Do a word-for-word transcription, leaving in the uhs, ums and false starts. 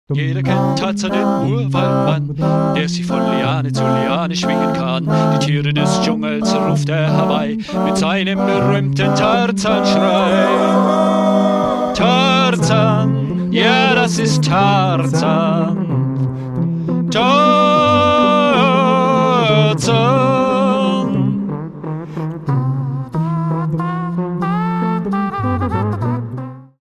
Jeder kennt Tarzan, den Urwaldmann, der sich von Liane zu Liane schwingen kann. Die Tiere des Dschungels ruft er herbei mit seinem berühmten Tarzan-Schrei. Tarzan, ja, das ist Tarzan. Tarzan.